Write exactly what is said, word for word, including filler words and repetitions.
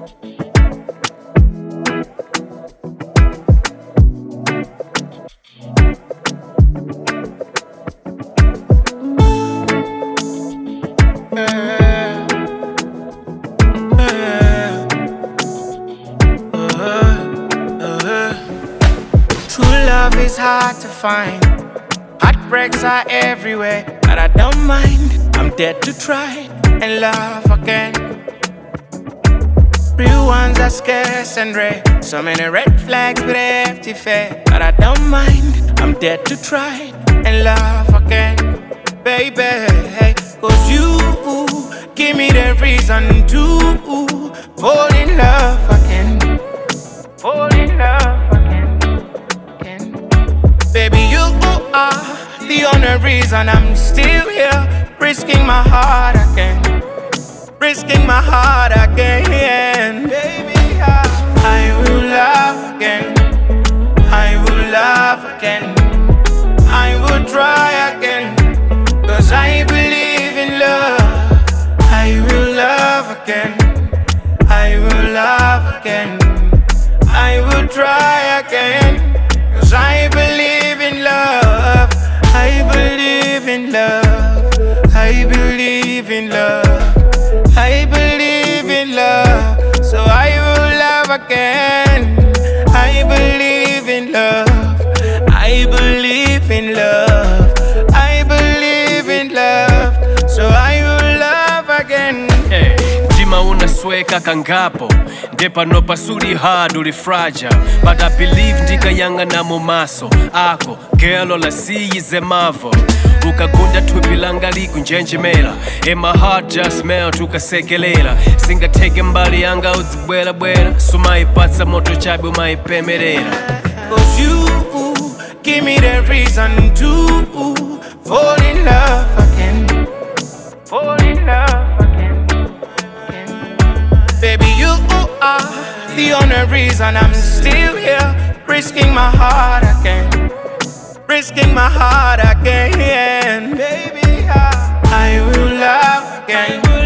Love is hard to find. Heartbreaks are everywhere, but I don't mind. I'm dead to try and love again. Real ones are scarce and rare. So many red flags, but empty fair. But I don't mind. I'm dead to try and love again, baby. Cause you give me the reason to fall in love again. Fall in love again. Baby, you are the only reason I'm still here, risking my heart again, risking my heart again. Baby, I, I will love again, I will love again, I will try again, cause I believe in love. I will love again, I will love again, I will try again, cause I believe in love. I believe in love. I believe in love. I believe in love. So I will love again. I believe in love. I believe in love. I believe in love. So I will love again. Hey, jima unasweka kangapo Depa no pasuri hard uli fragile. But I believe ndika yanga na mumaso ako gelo la siyi ze marvel. Ukagunda tubilangali kunjenjemela. And my heart just melt ukasekelela. Singa tege mbali yanga uzibwela bwela. Sumaipatsa moto chabi umaipemerera. Cause you give me the reason to fall in love again. Fall in love again. Baby, you are the only reason I'm still here, risking my heart again, risking my heart again. Baby, I, I will love again.